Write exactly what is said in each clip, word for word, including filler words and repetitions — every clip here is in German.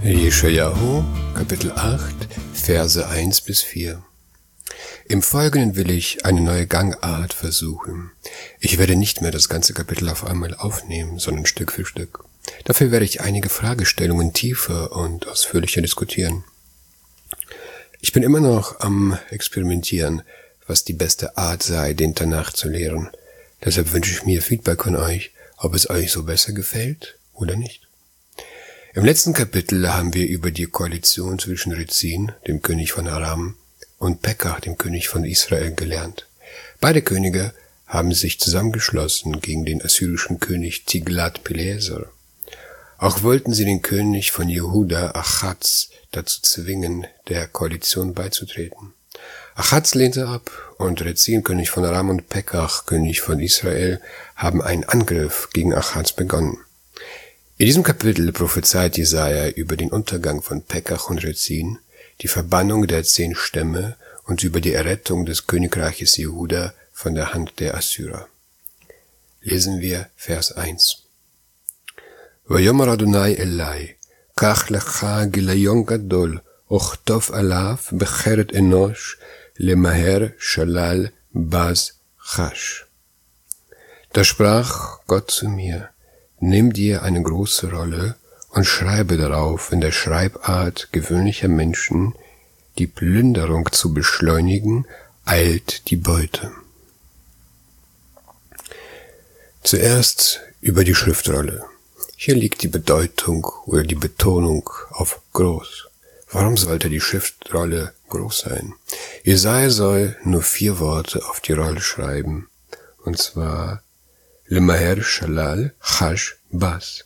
Jeschajahu, Kapitel acht, Verse eins bis vier. Im Folgenden will ich eine neue Gangart versuchen. Ich werde nicht mehr das ganze Kapitel auf einmal aufnehmen, sondern Stück für Stück. Dafür werde ich einige Fragestellungen tiefer und ausführlicher diskutieren. Ich bin immer noch am Experimentieren, was die beste Art sei, den Tanach zu lehren. Deshalb wünsche ich mir Feedback von euch, ob es euch so besser gefällt oder nicht. Im letzten Kapitel haben wir über die Koalition zwischen Rezin, dem König von Aram, und Pekach, dem König von Israel, gelernt. Beide Könige haben sich zusammengeschlossen gegen den assyrischen König Tiglat-Pileser. Auch wollten sie den König von Jehuda, Achaz, dazu zwingen, der Koalition beizutreten. Achaz lehnte ab und Rezin, König von Aram, und Pekach, König von Israel, haben einen Angriff gegen Achaz begonnen. In diesem Kapitel prophezeit Jesaja über den Untergang von Pekach und Rezin, die Verbannung der zehn Stämme und über die Errettung des Königreiches Jehuda von der Hand der Assyrer. Lesen wir Vers eins. Vayomar Adonai Elai, kach lecha gilayon gadol, ochtof alav becheret enosh, lemaher shalal baz chash. Da sprach Gott zu mir: Nimm dir eine große Rolle und schreibe darauf in der Schreibart gewöhnlicher Menschen, die Plünderung zu beschleunigen, eilt die Beute. Zuerst über die Schriftrolle. Hier liegt die Bedeutung oder die Betonung auf groß. Warum sollte die Schriftrolle groß sein? Jesaja soll nur vier Worte auf die Rolle schreiben, und zwar Lemaher Shalal Chash Bas.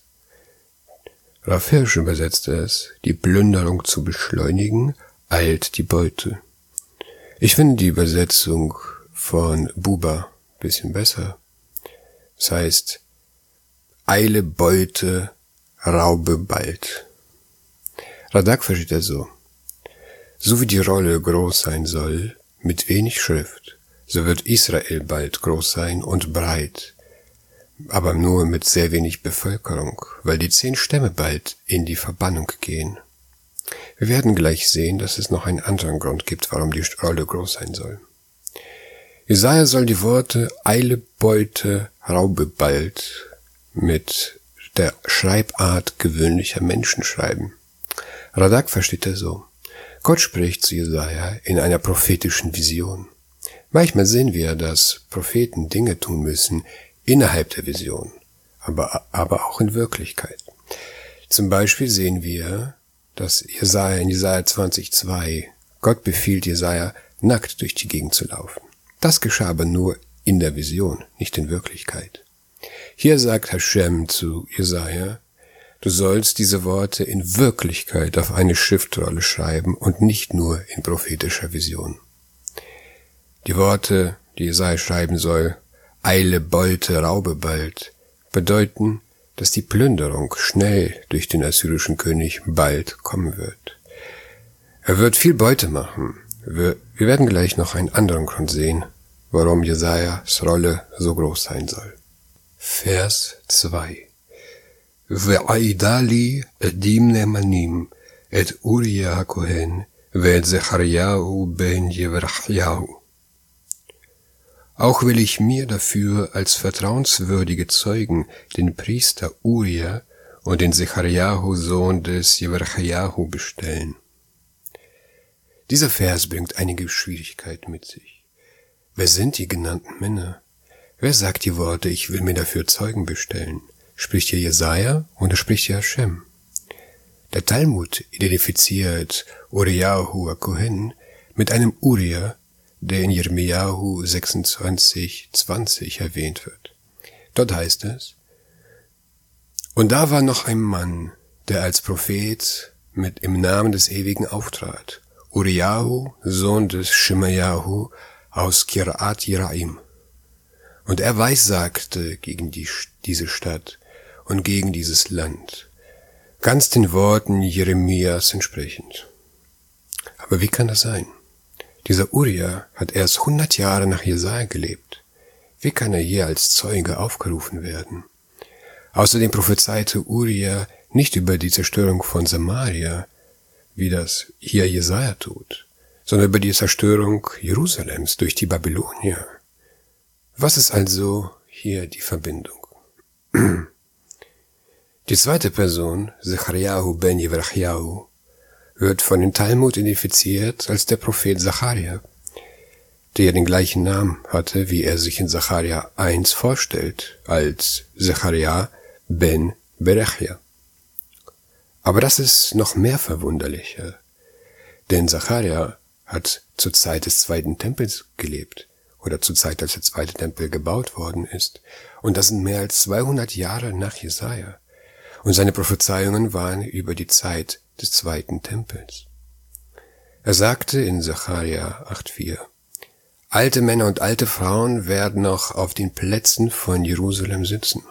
Rav Hirsch übersetzt es: Die Plünderung zu beschleunigen, eilt die Beute. Ich finde die Übersetzung von Buber ein bisschen besser. Das heißt, eile Beute, raube bald. Radak versteht er so: So wie die Rolle groß sein soll, mit wenig Schrift, so wird Israel bald groß sein und breit, aber nur mit sehr wenig Bevölkerung, weil die zehn Stämme bald in die Verbannung gehen. Wir werden gleich sehen, dass es noch einen anderen Grund gibt, warum die Rolle groß sein soll. Jesaja soll die Worte eile Beute, raube bald mit der Schreibart gewöhnlicher Menschen schreiben. Radak versteht er so: Gott spricht zu Jesaja in einer prophetischen Vision. Manchmal sehen wir, dass Propheten Dinge tun müssen innerhalb der Vision, aber, aber auch in Wirklichkeit. Zum Beispiel sehen wir, dass Jesaja in Jesaja zwanzig zwei, Gott befiehlt Jesaja, nackt durch die Gegend zu laufen. Das geschah aber nur in der Vision, nicht in Wirklichkeit. Hier sagt Hashem zu Jesaja: Du sollst diese Worte in Wirklichkeit auf eine Schriftrolle schreiben und nicht nur in prophetischer Vision. Die Worte, die Jesaja schreiben soll, eile Beute, raube bald, bedeuten, dass die Plünderung schnell durch den assyrischen König bald kommen wird. Er wird viel Beute machen. Wir, wir werden gleich noch einen anderen Grund sehen, warum Jesajas Rolle so groß sein soll. Vers zwei. Ve'aidali edim nemanim et Uriah HaKohen ve'et Zechariahu ben Jeverachyahu. Auch will ich mir dafür als vertrauenswürdige Zeugen den Priester Uriah und den Zechariahu, Sohn des Jeverachyahu, bestellen. Dieser Vers bringt einige Schwierigkeiten mit sich. Wer sind die genannten Männer? Wer sagt die Worte, ich will mir dafür Zeugen bestellen? Spricht hier Jesaja oder spricht hier Hashem? Der Talmud identifiziert Uriahu HaKohen mit einem Uriah, der in Jeremiahu sechsundzwanzig zwanzig erwähnt wird. Dort heißt es: Und da war noch ein Mann, der als Prophet mit im Namen des Ewigen auftrat, Uriahu, Sohn des Shemayahu aus Kirat Jeraim. Und er weissagte gegen die, diese Stadt und gegen dieses Land, ganz den Worten Jeremias entsprechend. Aber wie kann das sein? Dieser Uriah hat erst hundert Jahre nach Jesaja gelebt. Wie kann er hier als Zeuge aufgerufen werden? Außerdem prophezeite Uriah nicht über die Zerstörung von Samaria, wie das hier Jesaja tut, sondern über die Zerstörung Jerusalems durch die Babylonier. Was ist also hier die Verbindung? Die zweite Person, Zechariahu ben Jeverchiahu, wird von dem Talmud identifiziert als der Prophet Zacharia, der den gleichen Namen hatte, wie er sich in Zacharia eins vorstellt, als Zechariah ben Berechia. Aber das ist noch mehr verwunderlicher, denn Zacharia hat zur Zeit des zweiten Tempels gelebt, oder zur Zeit, als der zweite Tempel gebaut worden ist, und das sind mehr als zweihundert Jahre nach Jesaja, und seine Prophezeiungen waren über die Zeit des zweiten Tempels. Er sagte in Zacharia acht vier, alte Männer und alte Frauen werden noch auf den Plätzen von Jerusalem sitzen.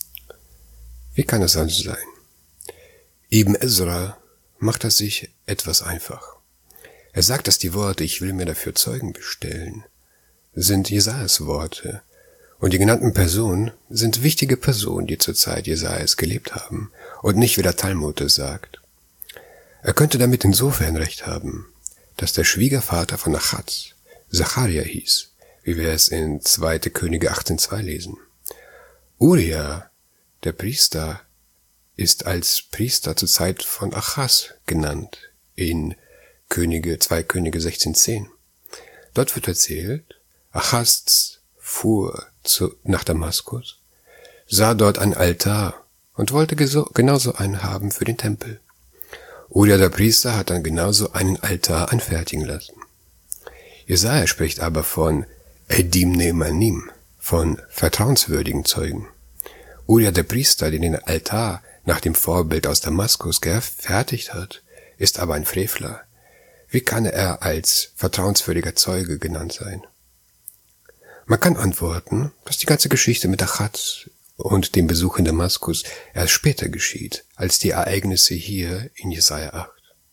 Wie kann es also sein? Ibn Ezra macht es sich etwas einfach. Er sagt, dass die Worte, ich will mir dafür Zeugen bestellen, sind Jesajas Worte, und die genannten Personen sind wichtige Personen, die zur Zeit Jesajas gelebt haben, und nicht wie der Talmud es sagt. Er könnte damit insofern recht haben, dass der Schwiegervater von Achaz Zacharia hieß, wie wir es in zweite Könige achtzehn zwei lesen. Uria, der Priester, ist als Priester zur Zeit von Achaz genannt, in Könige, zwei Könige sechzehn zehn. Dort wird erzählt, Achaz fuhr zu, nach Damaskus, sah dort einen Altar und wollte geso, genauso einen haben für den Tempel. Uria, der Priester, hat dann genauso einen Altar anfertigen lassen. Jesaja spricht aber von Edim Neemanim, von vertrauenswürdigen Zeugen. Uria, der Priester, der den Altar nach dem Vorbild aus Damaskus gefertigt hat, ist aber ein Frevler. Wie kann er als vertrauenswürdiger Zeuge genannt sein? Man kann antworten, dass die ganze Geschichte mit Achaz und dem Besuch in Damaskus erst später geschieht, als die Ereignisse hier in Jesaja acht.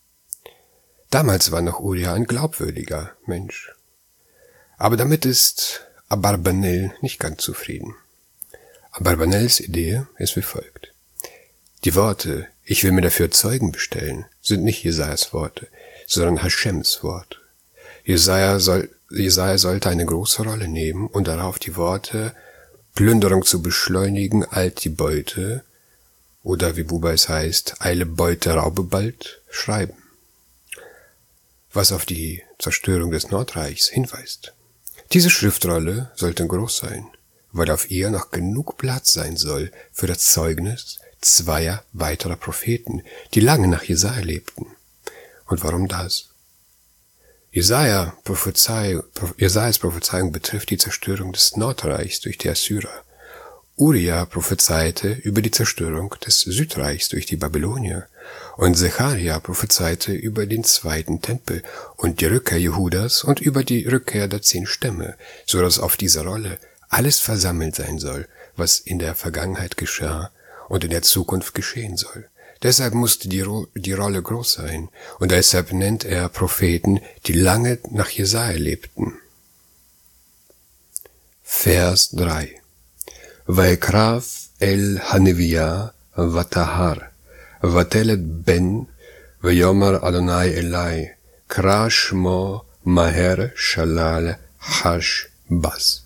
Damals war noch Uria ein glaubwürdiger Mensch. Aber damit ist Abarbanel nicht ganz zufrieden. Abarbanels Idee ist wie folgt. Die Worte, ich will mir dafür Zeugen bestellen, sind nicht Jesajas Worte, sondern Hashems Worte. Jesaja, soll, Jesaja sollte eine große Rolle nehmen und darauf die Worte, Plünderung zu beschleunigen, eilt die Beute, oder wie Buber es heißt, eile Beute, raube bald, schreiben. Was auf die Zerstörung des Nordreichs hinweist. Diese Schriftrolle sollte groß sein, weil auf ihr noch genug Platz sein soll für das Zeugnis zweier weiterer Propheten, die lange nach Jesaja lebten. Und warum das? Jesaja Prophezei, Jesajas Prophezeiung betrifft die Zerstörung des Nordreichs durch die Assyrer. Uria prophezeite über die Zerstörung des Südreichs durch die Babylonier. Und Zecharia prophezeite über den zweiten Tempel und die Rückkehr Jehudas und über die Rückkehr der zehn Stämme, so dass auf dieser Rolle alles versammelt sein soll, was in der Vergangenheit geschah und in der Zukunft geschehen soll. Deshalb musste die, Ro- die Rolle groß sein, und deshalb nennt er Propheten, die lange nach Jesaja lebten. Vers drei. Vaikraf el Hanevia vatahar, vatelet ben, vayomar Adonai Elai, kra shmo maher shalal hash bas.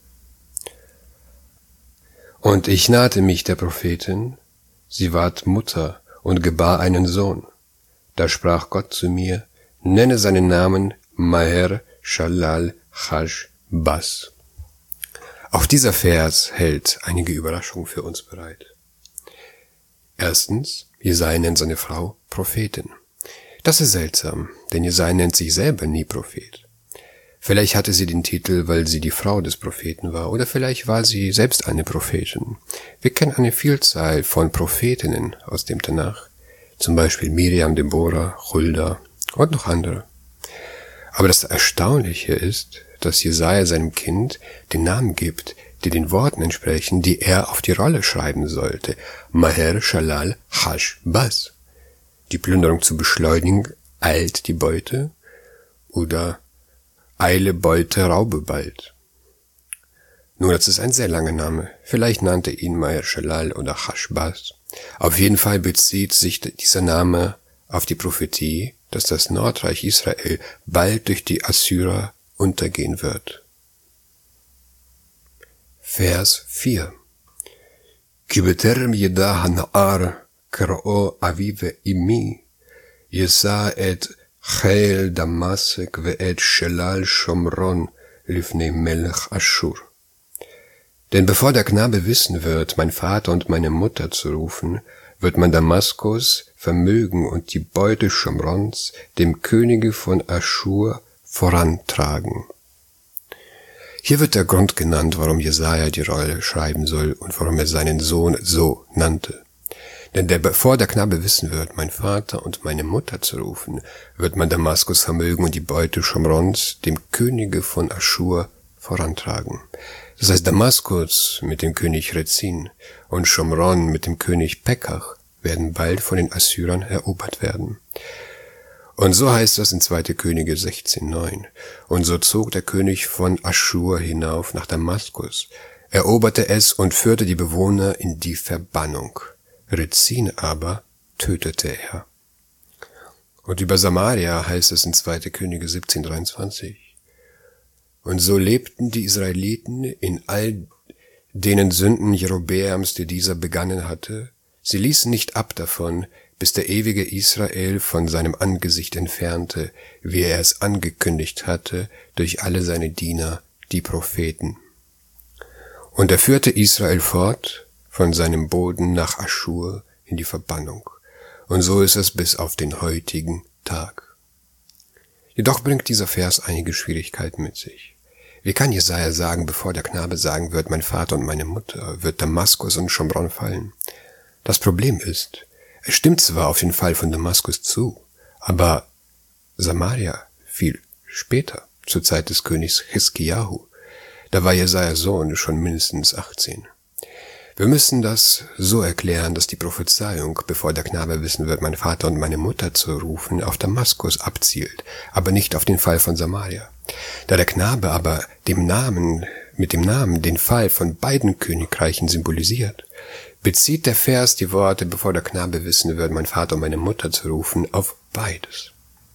Und ich nahte mich der Prophetin, sie ward Mutter und gebar einen Sohn. Da sprach Gott zu mir, nenne seinen Namen Maher Shalal Hash Bas. Auch dieser Vers hält einige Überraschungen für uns bereit. Erstens, Jesaja nennt seine Frau Prophetin. Das ist seltsam, denn Jesaja nennt sich selber nie Prophet. Vielleicht hatte sie den Titel, weil sie die Frau des Propheten war, oder vielleicht war sie selbst eine Prophetin. Wir kennen eine Vielzahl von Prophetinnen aus dem Tanach, zum Beispiel Miriam, Deborah, Hulda und noch andere. Aber das Erstaunliche ist, dass Jesaja seinem Kind den Namen gibt, die den Worten entsprechen, die er auf die Rolle schreiben sollte. Maher Shalal Hash Bas. Die Plünderung zu beschleunigen, eilt die Beute, oder eile Beute, raube bald. Nun, das ist ein sehr langer Name. Vielleicht nannte ihn Maher Shalal oder Hash Bas. Auf jeden Fall bezieht sich dieser Name auf die Prophetie, dass das Nordreich Israel bald durch die Assyrer untergehen wird. Vers vier. Ki beterem yeda hana'ar kra'o avive imi, yesa et chel Damasek ve'et shelal Shomron lifnei Melech Aschur. Denn bevor der Knabe wissen wird, mein Vater und meine Mutter zu rufen, wird man Damaskus, Vermögen und die Beute Schomrons dem Könige von Aschur vorantragen. Hier wird der Grund genannt, warum Jesaja die Rolle schreiben soll und warum er seinen Sohn so nannte. Denn der, bevor der Knabe wissen wird, mein Vater und meine Mutter zu rufen, wird man Damaskus Vermögen und die Beute Schomrons dem Könige von Aschur vorantragen. Das heißt, Damaskus mit dem König Rezin und Schomron mit dem König Pekach werden bald von den Assyrern erobert werden. Und so heißt das in zweite Könige sechzehn neun. Und so zog der König von Aschur hinauf nach Damaskus, eroberte es und führte die Bewohner in die Verbannung. Rezin aber tötete er. Und über Samaria heißt es in zweite Könige siebzehn dreiundzwanzig. Und so lebten die Israeliten in all denen Sünden Jerobeams, die dieser begangen hatte. Sie ließen nicht ab davon, bis der ewige Israel von seinem Angesicht entfernte, wie er es angekündigt hatte, durch alle seine Diener, die Propheten. Und er führte Israel fort von seinem Boden nach Aschur in die Verbannung. Und so ist es bis auf den heutigen Tag. Jedoch bringt dieser Vers einige Schwierigkeiten mit sich. Wie kann Jesaja sagen, bevor der Knabe sagen wird, mein Vater und meine Mutter, wird Damaskus und Schomron fallen? Das Problem ist, es stimmt zwar auf den Fall von Damaskus zu, aber Samaria fiel später, zur Zeit des Königs Hiskiahu. Da war Jesajas Sohn schon mindestens achtzehn. Wir müssen das so erklären, dass die Prophezeiung, bevor der Knabe wissen wird, mein Vater und meine Mutter zu rufen, auf Damaskus abzielt, aber nicht auf den Fall von Samaria. Da der Knabe aber dem Namen, mit dem Namen den Fall von beiden Königreichen symbolisiert, bezieht der Vers die Worte, bevor der Knabe wissen wird, mein Vater und meine Mutter zu rufen, auf beides.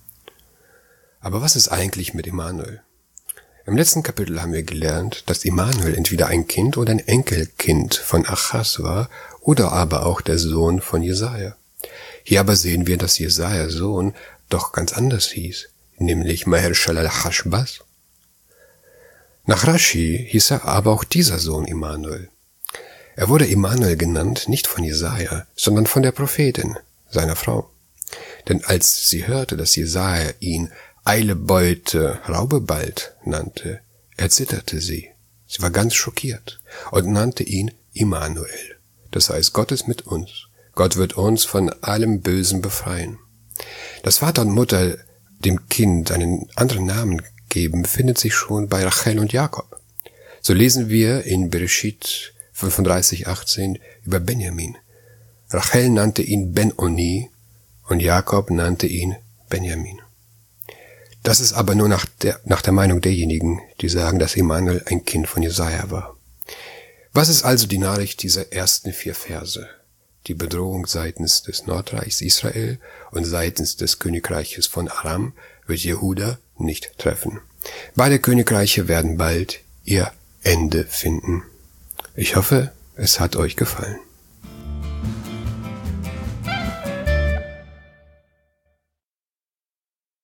Aber was ist eigentlich mit Immanuel? Im letzten Kapitel haben wir gelernt, dass Immanuel entweder ein Kind oder ein Enkelkind von Achaz war oder aber auch der Sohn von Jesaja. Hier aber sehen wir, dass Jesajas Sohn doch ganz anders hieß, nämlich Maher-Shalal-Hashbaz. Nach Rashi hieß er aber auch dieser Sohn Immanuel. Er wurde Immanuel genannt, nicht von Jesaja, sondern von der Prophetin, seiner Frau. Denn als sie hörte, dass Jesaja ihn Eile Beute, Raube bald nannte, erzitterte sie. Sie war ganz schockiert und nannte ihn Immanuel. Das heißt, Gott ist mit uns. Gott wird uns von allem Bösen befreien. Dass Vater und Mutter dem Kind einen anderen Namen geben, findet sich schon bei Rachel und Jakob. So lesen wir in Bereshit fünfunddreißig achtzehn über Benjamin. Rachel nannte ihn Ben-Oni und Jakob nannte ihn Benjamin. Das ist aber nur nach der, nach der Meinung derjenigen, die sagen, dass Immanuel ein Kind von Jesaja war. Was ist also die Nachricht dieser ersten vier Verse? Die Bedrohung seitens des Nordreichs Israel und seitens des Königreiches von Aram wird Jehuda nicht treffen. Beide Königreiche werden bald ihr Ende finden. Ich hoffe, es hat euch gefallen.